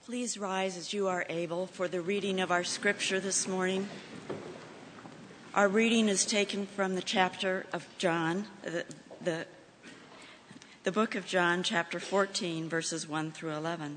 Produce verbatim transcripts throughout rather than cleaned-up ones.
Please rise as you are able for the reading of our scripture this morning. Our reading is taken from the chapter of John, the, the, the book of John, chapter fourteen, verses one through eleven.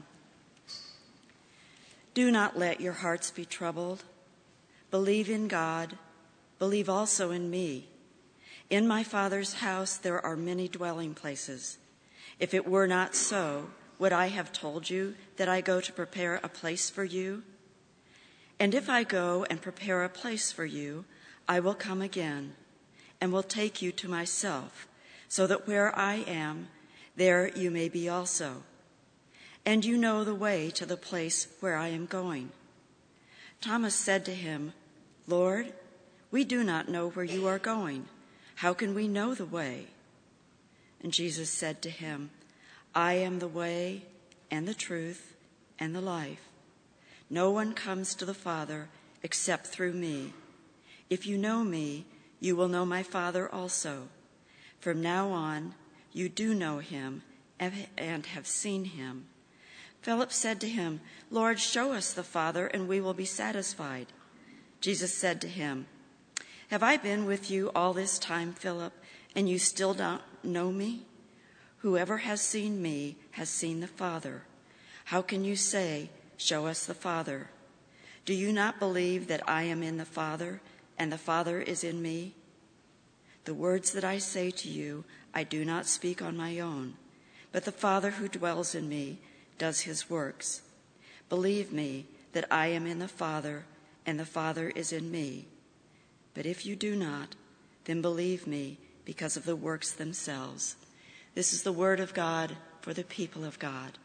Do not let your hearts be troubled. Believe in God. Believe also in me. In my Father's house there are many dwelling places. If it were not so, would I have told you that I go to prepare a place for you? And if I go and prepare a place for you, I will come again and will take you to myself, so that where I am, there you may be also. And you know the way to the place where I am going. Thomas said to him, Lord, we do not know where you are going. How can we know the way? And Jesus said to him, I am the way and the truth and the life. No one comes to the Father except through me. If you know me, you will know my Father also. From now on, you do know him and have seen him. Philip said to him, Lord, show us the Father, and we will be satisfied. Jesus said to him, Have I been with you all this time, Philip, and you still don't know me? Whoever has seen me has seen the Father. How can you say, Show us the Father? Do you not believe that I am in the Father, and the Father is in me? The words that I say to you, I do not speak on my own, but the Father who dwells in me does his works. Believe me that I am in the Father, and the Father is in me. But if you do not, then believe me because of the works themselves. This is the word of God for the people of God.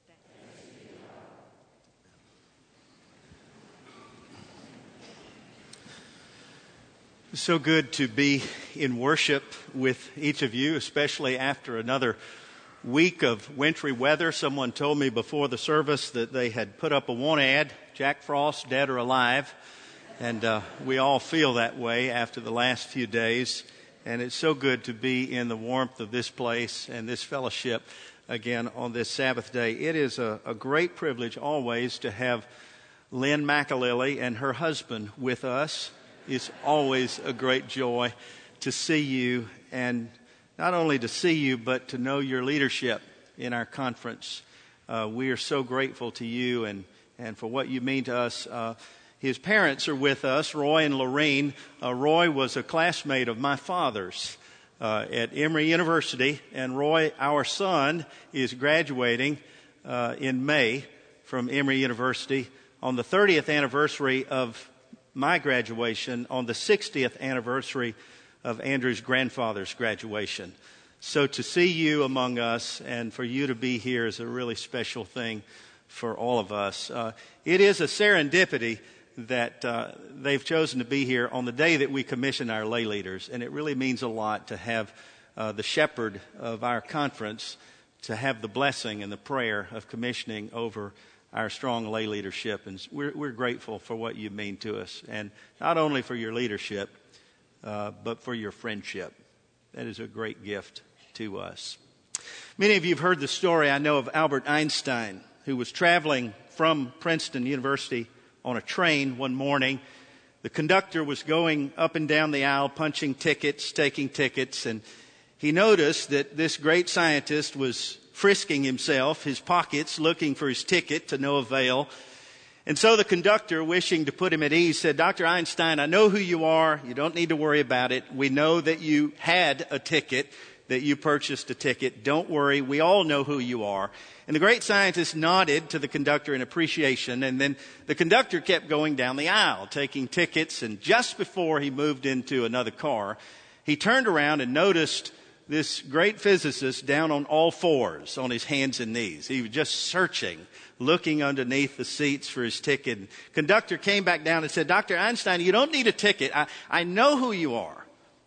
It's so good to be in worship with each of you, especially after another week of wintry weather. Someone told me before the service that they had put up a want ad, Jack Frost, dead or alive. And uh, we all feel that way after the last few days. And it's so good to be in the warmth of this place and this fellowship again on this Sabbath day. It is a, a great privilege always to have Lynn McAlilly and her husband with us. It's always a great joy to see you, and not only to see you, but to know your leadership in our conference. Uh, we are so grateful to you and, and for what you mean to us. Uh, His parents are with us, Roy and Lorraine. Uh, Roy was a classmate of my father's uh, at Emory University, and Roy, our son, is graduating uh, in May from Emory University on the thirtieth anniversary of my graduation, on the sixtieth anniversary of Andrew's grandfather's graduation. So to see you among us and for you to be here is a really special thing for all of us. Uh, it is a serendipity that uh, they've chosen to be here on the day that we commission our lay leaders. And it really means a lot to have uh, the shepherd of our conference to have the blessing and the prayer of commissioning over our strong lay leadership. And we're, we're grateful for what you mean to us. And not only for your leadership, uh, but for your friendship. That is a great gift to us. Many of you have heard the story, I know, of Albert Einstein, who was traveling from Princeton University on a train one morning. The conductor was going up and down the aisle, punching tickets, taking tickets, and he noticed that this great scientist was frisking himself, his pockets, looking for his ticket to no avail. And so the conductor, wishing to put him at ease, said, Doctor Einstein, I know who you are. You don't need to worry about it. We know that you had a ticket, that you purchased a ticket. Don't worry. We all know who you are. And the great scientist nodded to the conductor in appreciation, and then the conductor kept going down the aisle, taking tickets, and just before he moved into another car, he turned around and noticed this great physicist down on all fours, on his hands and knees. He was just searching, looking underneath the seats for his ticket. And conductor came back down and said, Doctor Einstein, you don't need a ticket. I, I know who you are.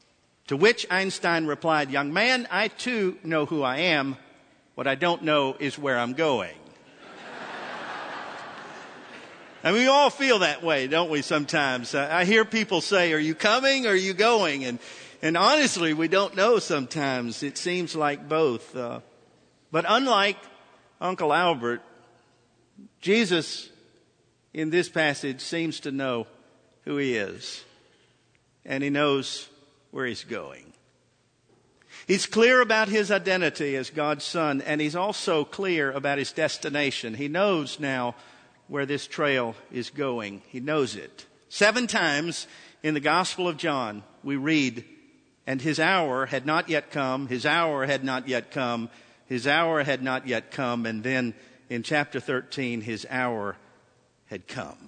To which Einstein replied, Young man, I too know who I am. What I don't know is where I'm going. And we all feel that way, don't we, sometimes? I hear people say, are you coming or are you going? And and honestly, we don't know sometimes. It seems like both. Uh, but unlike Uncle Albert, Jesus, in this passage, seems to know who he is, and he knows where he's going. He's clear about his identity as God's Son, and he's also clear about his destination. He knows now where this trail is going. He knows it. Seven times in the Gospel of John, we read, and his hour had not yet come, his hour had not yet come, his hour had not yet come, and then in chapter thirteen, his hour had come.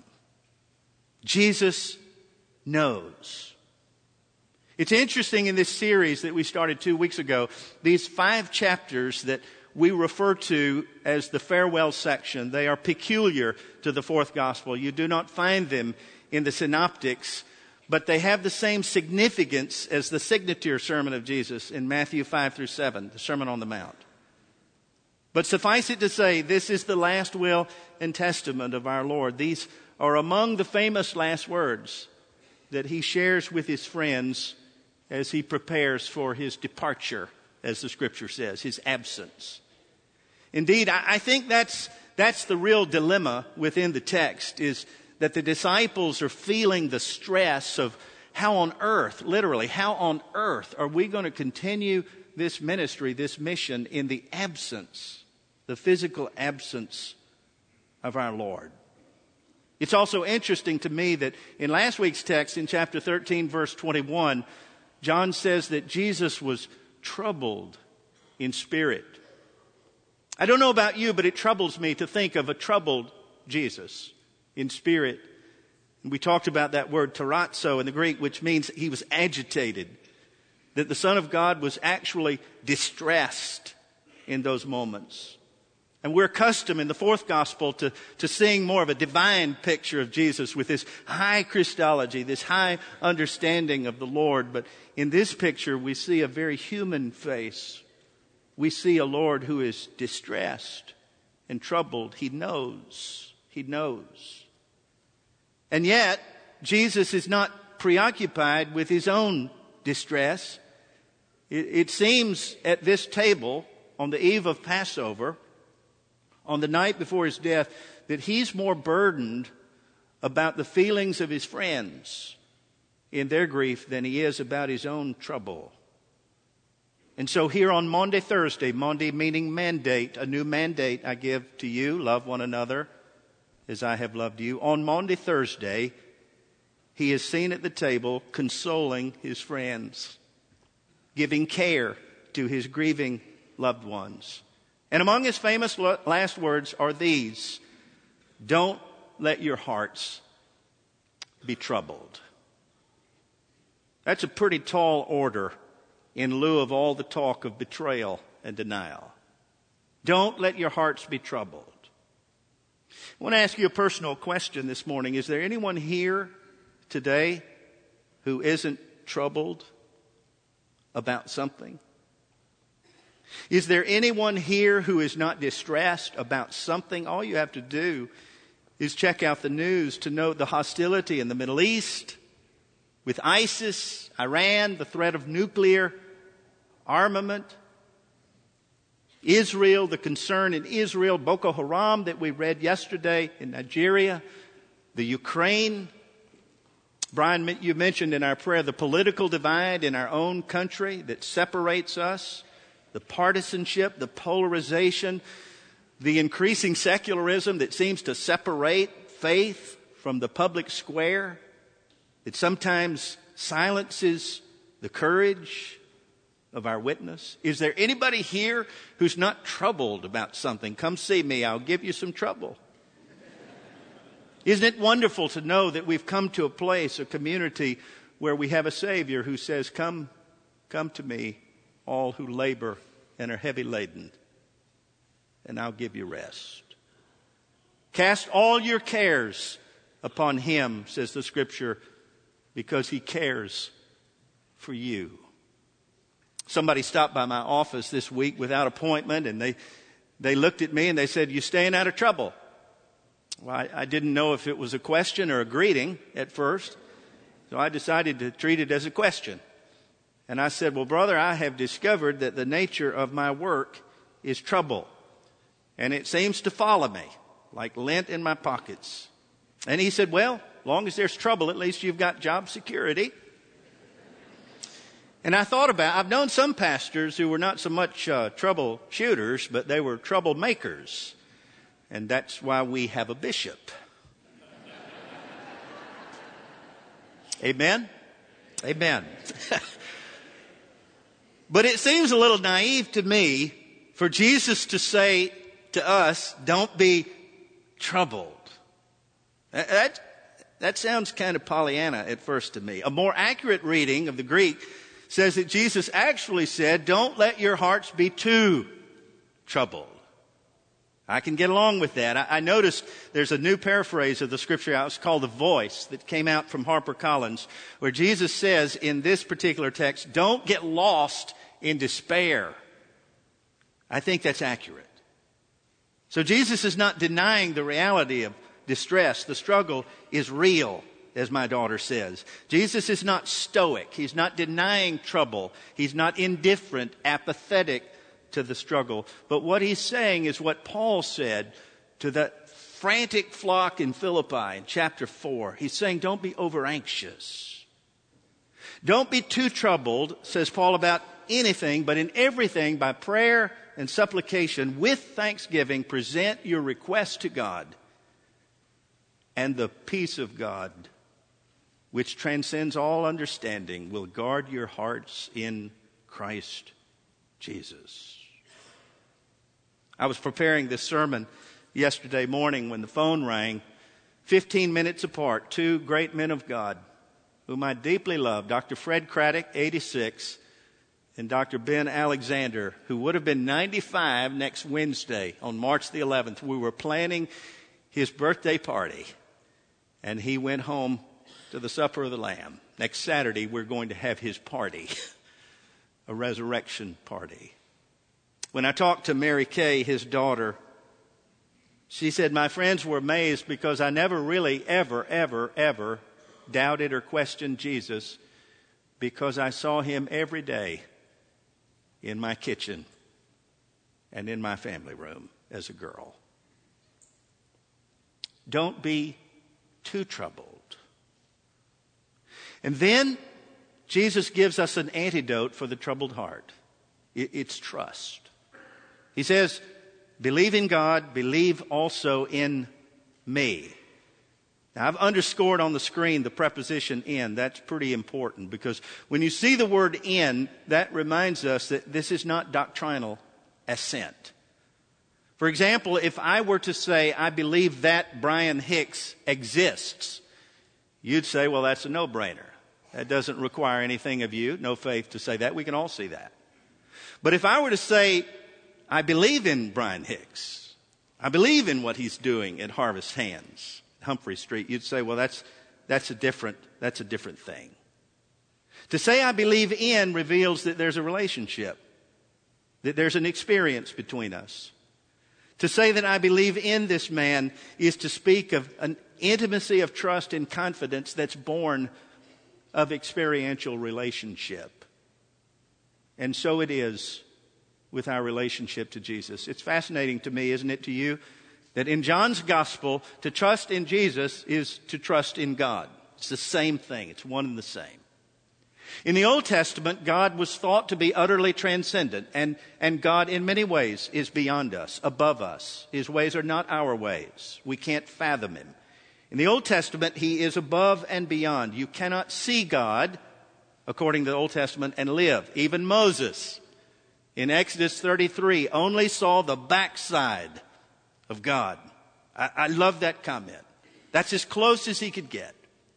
Jesus knows. It's interesting in this series that we started two weeks ago, these five chapters that we refer to as the farewell section, they are peculiar to the fourth gospel. You do not find them in the synoptics, but they have the same significance as the signature sermon of Jesus in Matthew five through seven, the Sermon on the Mount. But suffice it to say, this is the last will and testament of our Lord. These are among the famous last words that he shares with his friends as he prepares for his departure, as the scripture says, his absence. Indeed, I think that's, that's the real dilemma within the text, is that the disciples are feeling the stress of how on earth, literally, how on earth are we going to continue this ministry, this mission, in the absence, the physical absence of our Lord. It's also interesting to me that in last week's text, in chapter thirteen, verse twenty-one, John says that Jesus was troubled in spirit. I don't know about you, but it troubles me to think of a troubled Jesus in spirit. And we talked about that word tarazzo in the Greek, which means he was agitated, that the Son of God was actually distressed in those moments. And we're accustomed in the fourth gospel to, to seeing more of a divine picture of Jesus with this high Christology, this high understanding of the Lord. But in this picture, we see a very human face. We see a Lord who is distressed and troubled. He knows. He knows. And yet, Jesus is not preoccupied with his own distress. It, it seems at this table, on the eve of Passover, on the night before his death, that he's more burdened about the feelings of his friends in their grief than he is about his own trouble. And so here on Maundy Thursday, Maundy meaning mandate, a new mandate I give to you, love one another as I have loved you. On Maundy Thursday, he is seen at the table consoling his friends, giving care to his grieving loved ones. And among his famous last words are these: don't let your hearts be troubled. That's a pretty tall order in lieu of all the talk of betrayal and denial. Don't let your hearts be troubled. I want to ask you a personal question this morning. Is there anyone here today who isn't troubled about something? Is there anyone here who is not distressed about something? All you have to do is check out the news to note the hostility in the Middle East with ISIS, Iran, the threat of nuclear armament, Israel, the concern in Israel, Boko Haram that we read yesterday in Nigeria, the Ukraine. Brian, you mentioned in our prayer the political divide in our own country that separates us. The partisanship, the polarization, the increasing secularism that seems to separate faith from the public square, that sometimes silences the courage of our witness. Is there anybody here who's not troubled about something? Come see me, I'll give you some trouble. Isn't it wonderful to know that we've come to a place, a community, where we have a Savior who says, come, come to me, all who labor and are heavy laden, and I'll give you rest. Cast all your cares upon him, says the scripture, because he cares for you. Somebody stopped by my office this week without appointment, and they, they looked at me and they said, "You staying out of trouble?" Well, I, I didn't know if it was a question or a greeting at first, so I decided to treat it as a question. And I said, "Well, brother, I have discovered that the nature of my work is trouble, and it seems to follow me like lint in my pockets. And he said, well, long as there's trouble, at least you've got job security. And I thought about, I've known some pastors who were not so much uh, troubleshooters, but they were troublemakers. And that's why we have a bishop. Amen? Amen. But it seems a little naive to me for Jesus to say to us, don't be troubled. That, that sounds kind of Pollyanna at first to me. A more accurate reading of the Greek says that Jesus actually said, don't let your hearts be too troubled. I can get along with that. I, I noticed there's a new paraphrase of the scripture out. It's called The Voice that came out from HarperCollins, where Jesus says in this particular text, don't get lost in despair. I think that's accurate. So Jesus is not denying the reality of distress. The struggle is real, as my daughter says. Jesus is not stoic. He's not denying trouble. He's not indifferent, apathetic to the struggle. But what he's saying is what Paul said to that frantic flock in Philippi in chapter four. He's saying, don't be over anxious. Don't be too troubled, says Paul, about anything, but in everything by prayer and supplication with thanksgiving, present your request to God. And the peace of God, which transcends all understanding, will guard your hearts in Christ Jesus. I was preparing this sermon yesterday morning when the phone rang. Fifteen minutes apart, two great men of God, whom I deeply love, Doctor Fred Craddock, eighty-six, and Doctor Ben Alexander, who would have been ninety-five next Wednesday on March the eleventh. We were planning his birthday party, and he went home to the Supper of the Lamb. Next Saturday, we're going to have his party, a resurrection party. When I talked to Mary Kay, his daughter, she said, my friends were amazed because I never really ever, ever, ever doubted or questioned Jesus because I saw him every day in my kitchen and in my family room as a girl. Don't be too troubled. And then Jesus gives us an antidote for the troubled heart. It's trust. He says, believe in God, believe also in me. Now, I've underscored on the screen the preposition in. That's pretty important because when you see the word in, that reminds us that this is not doctrinal assent. For example, if I were to say, I believe that Brian Hicks exists, you'd say, well, that's a no-brainer. That doesn't require anything of you, no faith to say that. We can all see that. But if I were to say, I believe in Brian Hicks, I believe in what he's doing at Harvest Hands, Humphrey Street, you'd say, well, that's, that's a different, that's a different thing. To say I believe in reveals that there's a relationship, that there's an experience between us. To say that I believe in this man is to speak of an intimacy of trust and confidence that's born of experiential relationship. And so it is with our relationship to Jesus. It's fascinating to me, isn't it, to you, that in John's gospel, to trust in Jesus is to trust in God. It's the same thing. It's one and the same. In the Old Testament, God was thought to be utterly transcendent, and, and God in many ways is beyond us, above us. His ways are not our ways. We can't fathom him. In the Old Testament, he is above and beyond. You cannot see God, according to the Old Testament, and live. Even Moses, in Exodus thirty-three, only saw the backside of God. I, I love that comment. That's as close as he could get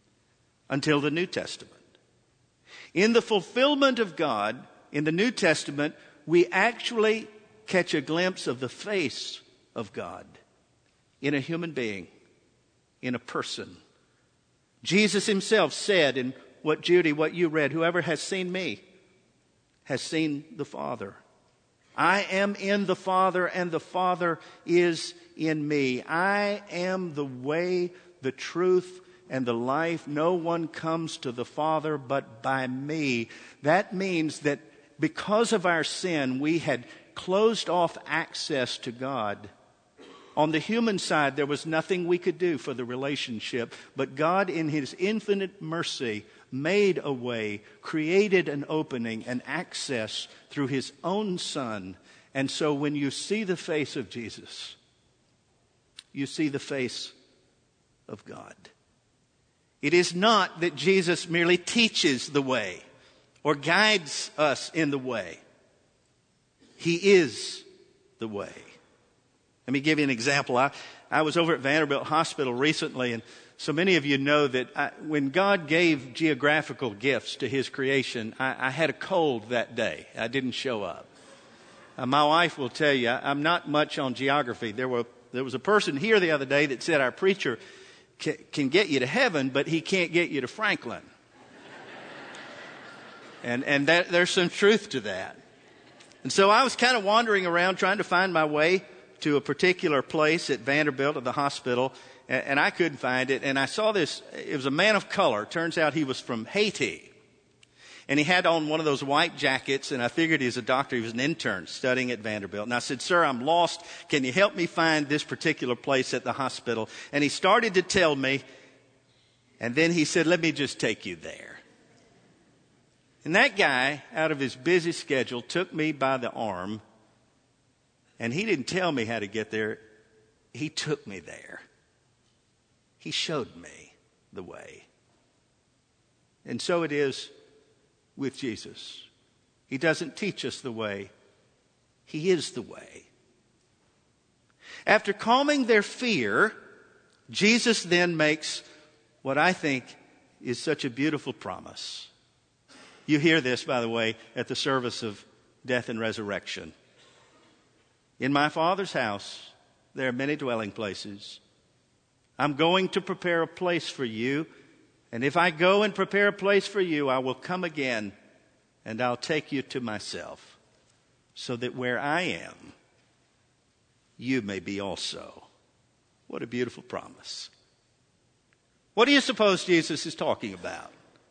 until the New Testament. In the fulfillment of God, in the New Testament, we actually catch a glimpse of the face of God in a human being, in a person. Jesus himself said in what Judy, what you read, whoever has seen me has seen the Father. I am in the Father and the Father is in me. I am the way, the truth, and the life. No one comes to the Father but by me. That means that because of our sin, we had closed off access to God. On the human side, there was nothing we could do for the relationship, but God in his infinite mercy made a way, created an opening, an access through his own Son. And so when you see the face of Jesus, you see the face of God. It is not that Jesus merely teaches the way or guides us in the way. He is the way. Let me give you an example. I, I was over at Vanderbilt Hospital recently, and so many of you know that I, when God gave geographical gifts to his creation, I, I had a cold that day. I didn't show up. Uh, my wife will tell you, I, I'm not much on geography. There were there was a person here the other day that said our preacher ca- can get you to heaven, but he can't get you to Franklin. and and that, there's some truth to that. And so I was kind of wandering around trying to find my way to a particular place at Vanderbilt at the hospital, and, and I couldn't find it. And I saw this, it was a man of color. Turns out he was from Haiti. And he had on one of those white jackets, and I figured he was a doctor. He was an intern studying at Vanderbilt. And I said, "Sir, I'm lost. Can you help me find this particular place at the hospital?" And he started to tell me, and then he said, "Let me just take you there." And that guy, out of his busy schedule, took me by the arm. And he didn't tell me how to get there. He took me there. He showed me the way. And so it is with Jesus. He doesn't teach us the way. He is the way. After calming their fear, Jesus then makes what I think is such a beautiful promise. You hear this, by the way, at the service of death and resurrection. In my Father's house, there are many dwelling places. I'm going to prepare a place for you. And if I go and prepare a place for you, I will come again and I'll take you to myself, so that where I am, you may be also. What a beautiful promise. What do you suppose Jesus is talking about?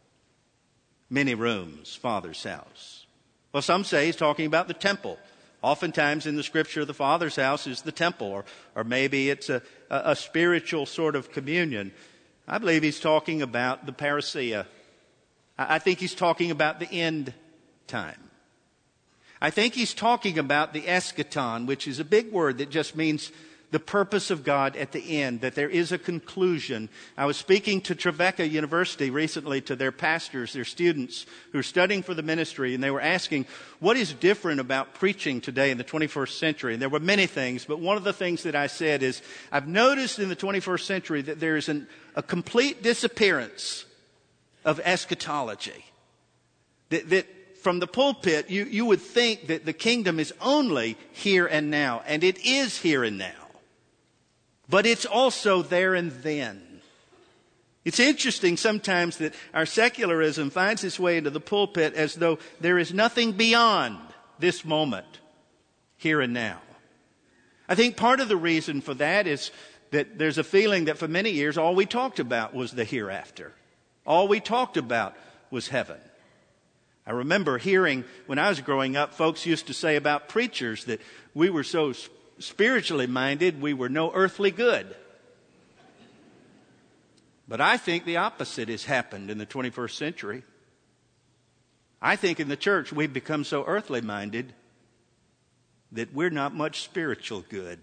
Many rooms, Father's house. Well, some say he's talking about the temple. Oftentimes in the scripture, the Father's house is the temple, or, or maybe it's a, a, a spiritual sort of communion. I believe he's talking about the parousia. I, I think he's talking about the end time. I think he's talking about the eschaton, which is a big word that just means the purpose of God at the end, that there is a conclusion. I was speaking to Trevecca University recently, to their pastors, their students who are studying for the ministry, and they were asking, what is different about preaching today in the twenty-first century? And there were many things, but one of the things that I said is, I've noticed in the twenty-first century that there is an, a complete disappearance of eschatology. That, that from the pulpit, you, you would think that the kingdom is only here and now, and it is here and now. But it's also there and then. It's interesting sometimes that our secularism finds its way into the pulpit as though there is nothing beyond this moment, here and now. I think part of the reason for that is that there's a feeling that for many years all we talked about was the hereafter. All we talked about was heaven. I remember hearing when I was growing up, folks used to say about preachers that we were so spiritually minded, we were no earthly good. But I think the opposite has happened in the twenty-first century. I think in the church we've become so earthly minded that we're not much spiritual good.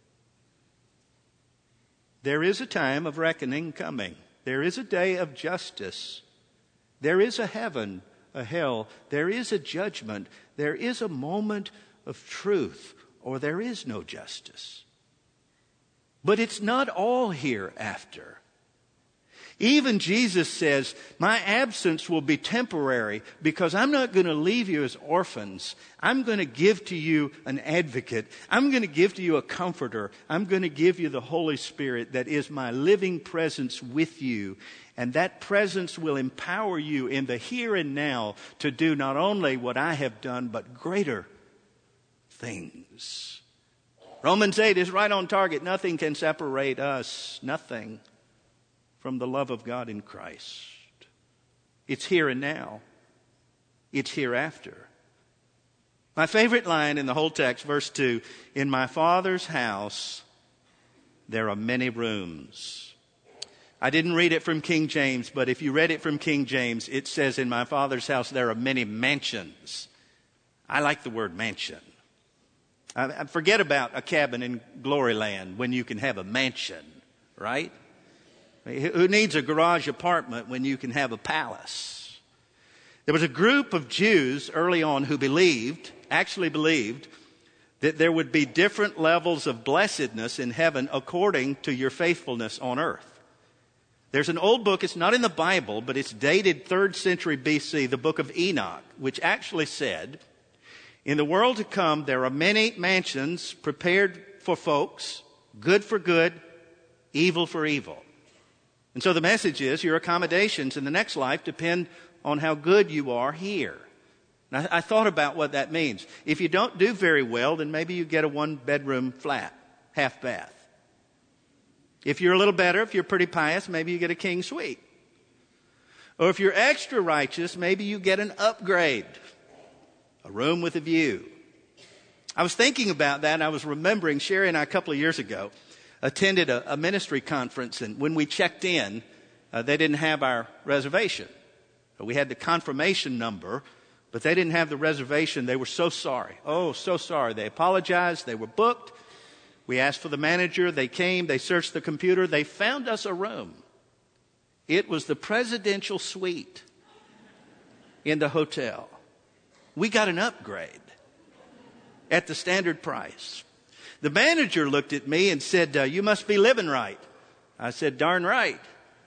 There is a time of reckoning coming. There is a day of justice. There is a heaven, a hell. There is a judgment. There is a moment of truth, or there is no justice. But it's not all hereafter. Even Jesus says, my absence will be temporary because I'm not going to leave you as orphans. I'm going to give to you an advocate. I'm going to give to you a comforter. I'm going to give you the Holy Spirit that is my living presence with you. And that presence will empower you in the here and now to do not only what I have done, but greater things. Romans eight is right on target. Nothing can separate us, nothing, from the love of God in Christ. It's here and now. It's hereafter. My favorite line in the whole text, verse two, in my Father's house, there are many rooms. I didn't read it from King James, but if you read it from King James, it says, in my Father's house there are many mansions. I like the word mansion. I, I forget about a cabin in Glory Land when you can have a mansion, right? Who needs a garage apartment when you can have a palace? There was a group of Jews early on who believed, actually believed, that there would be different levels of blessedness in heaven according to your faithfulness on earth. There's an old book, it's not in the Bible, but it's dated third century B C, the book of Enoch, which actually said, in the world to come, there are many mansions prepared for folks, good for good, evil for evil. And so the message is your accommodations in the next life depend on how good you are here. And I, I thought about what that means. If you don't do very well, then maybe you get a one-bedroom flat, half bath. If you're a little better, if you're pretty pious, maybe you get a king suite. Or if you're extra righteous, maybe you get an upgrade, a room with a view. I was thinking about that, and I was remembering Sherry and I a couple of years ago attended a, a ministry conference, and when we checked in, uh, they didn't have our reservation. We had the confirmation number, but they didn't have the reservation. They were so sorry. Oh, so sorry. They apologized. They were booked. We asked for the manager. They came. They searched the computer. They found us a room. It was the presidential suite in the hotel. We got an upgrade at the standard price. The manager looked at me and said, uh, you must be living right. I said, darn right.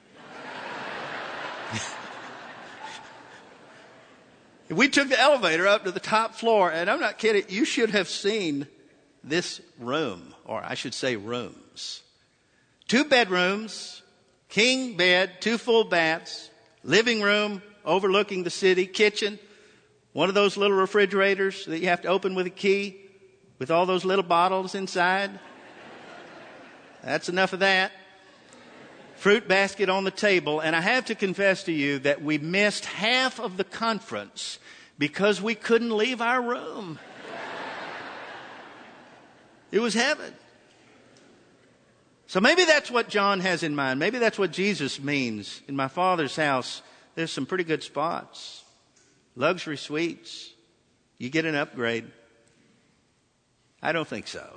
We took the elevator up to the top floor, and I'm not kidding, you should have seen this room, or I should say rooms. Two bedrooms, king bed, two full baths, living room overlooking the city, kitchen, one of those little refrigerators that you have to open with a key with all those little bottles inside. That's enough of that. Fruit basket on the table. And I have to confess to you that we missed half of the conference because we couldn't leave our room. It was heaven. So maybe that's what John has in mind. Maybe that's what Jesus means. In my Father's house, there's some pretty good spots. Luxury suites. You get an upgrade. I don't think so.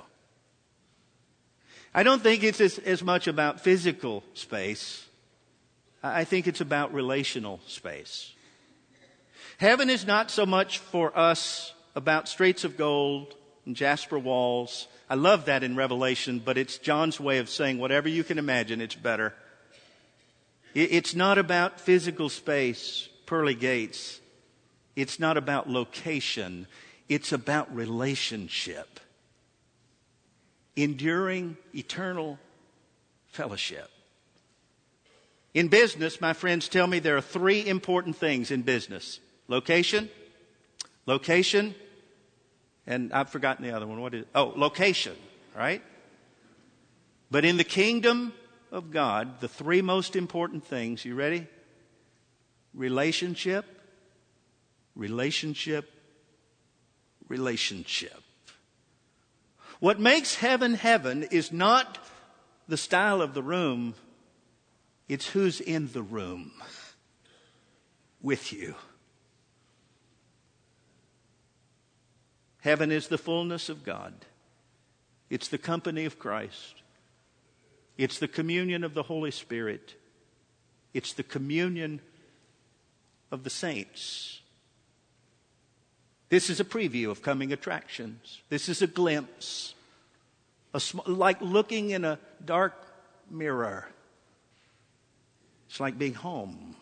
I don't think it's as, as much about physical space. I think it's about relational space. Heaven is not so much for us about streets of gold and jasper walls. I love that in Revelation, but it's John's way of saying whatever you can imagine, it's better. It's not about physical space, pearly gates. It's not about location. It's about relationship. Enduring, eternal fellowship. In business, my friends tell me there are three important things in business. Location, location, and I've forgotten the other one. What is it? Oh, location, right? But in the kingdom of God, the three most important things, you ready? Relationship, relationship, relationship. What makes heaven heaven is not the style of the room, it's who's in the room with you. Heaven is the fullness of God. It's the company of Christ. It's the communion of the Holy Spirit. It's the communion of the saints. This is a preview of coming attractions. This is a glimpse. A sm- like looking in a dark mirror. It's like being home.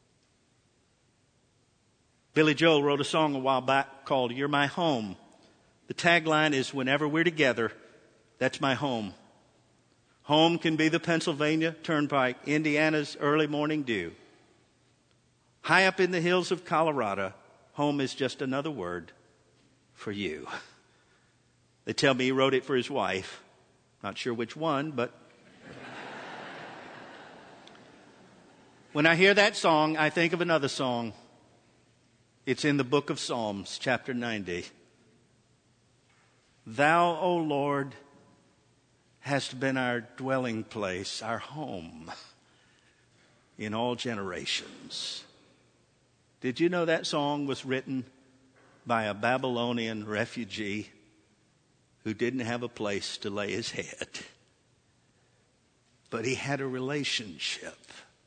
Billy Joel wrote a song a while back called You're My Home. The tagline is, whenever we're together, that's my home. Home can be the Pennsylvania Turnpike, Indiana's early morning dew. High up in the hills of Colorado, home is just another word for you. They tell me he wrote it for his wife. Not sure which one, but when I hear that song, I think of another song. It's in the book of Psalms, chapter ninety. Thou, O Lord, has been our dwelling place, our home in all generations. Did you know that song was written by a Babylonian refugee who didn't have a place to lay his head? But he had a relationship.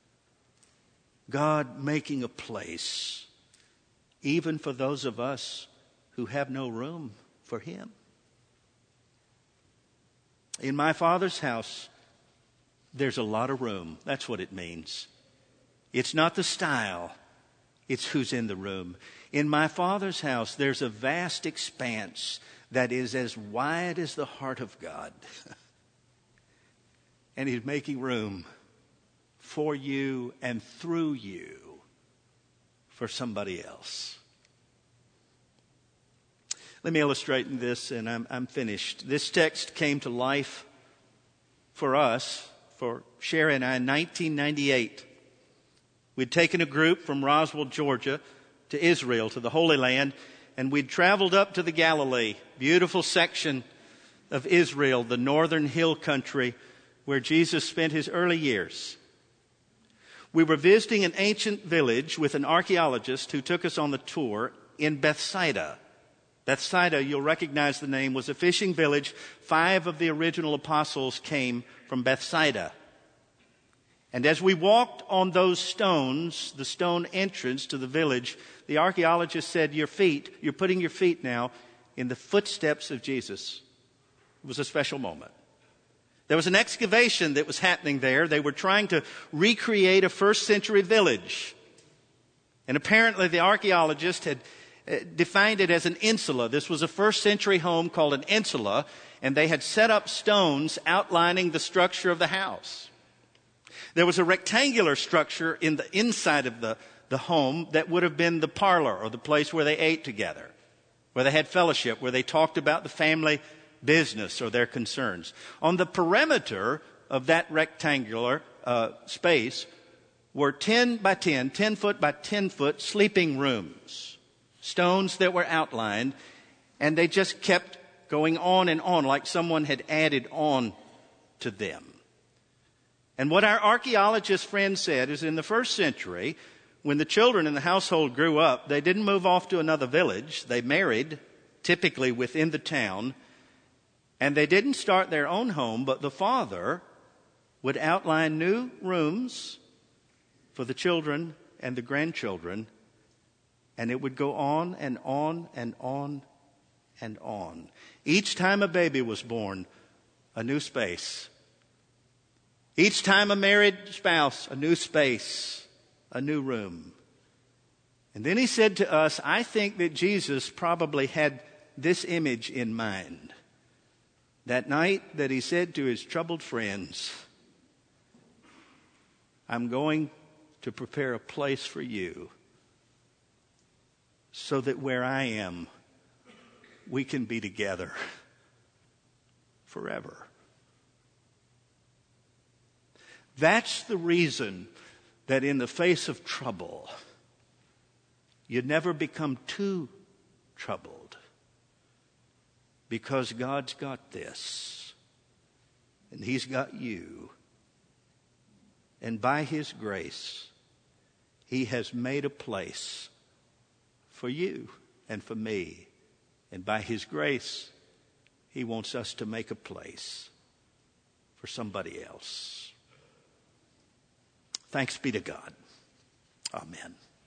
God making a place, even for those of us who have no room for him. In my Father's house, there's a lot of room. That's what it means. It's not the style. It's who's in the room. In my Father's house, there's a vast expanse that is as wide as the heart of God. And he's making room for you and through you for somebody else. Let me illustrate in this, and I'm, I'm finished. This text came to life for us, for Sherry and I, in nineteen ninety-eight. We'd taken a group from Roswell, Georgia, to Israel, to the Holy Land, and we'd traveled up to the Galilee, beautiful section of Israel, the northern hill country where Jesus spent his early years. We were visiting an ancient village with an archaeologist who took us on the tour in Bethsaida. Bethsaida, you'll recognize the name, was a fishing village. Five of the original apostles came from Bethsaida. And as we walked on those stones, the stone entrance to the village, the archaeologist said, your feet, you're putting your feet now in the footsteps of Jesus. It was a special moment. There was an excavation that was happening there. They were trying to recreate a first century village. And apparently the archaeologist had defined it as an insula. This was a first century home called an insula, and they had set up stones outlining the structure of the house. There was a rectangular structure in the inside of the, the home that would have been the parlor, or the place where they ate together, where they had fellowship, where they talked about the family business or their concerns. On the perimeter of that rectangular uh, space were ten by ten, ten foot by ten foot sleeping rooms. Stones that were outlined, and they just kept going on and on like someone had added on to them. And what our archaeologist friend said is in the first century, when the children in the household grew up, they didn't move off to another village. They married, typically within the town, and they didn't start their own home, but the father would outline new rooms for the children and the grandchildren. And it would go on and on and on and on. Each time a baby was born, a new space. Each time a married spouse, a new space, a new room. And then he said to us, I think that Jesus probably had this image in mind. That night that he said to his troubled friends, I'm going to prepare a place for you, so that where I am, we can be together forever. That's the reason that in the face of trouble, you never become too troubled. Because God's got this, and he's got you. And by his grace, he has made a place for you and for me. And by his grace, he wants us to make a place for somebody else. Thanks be to God. Amen.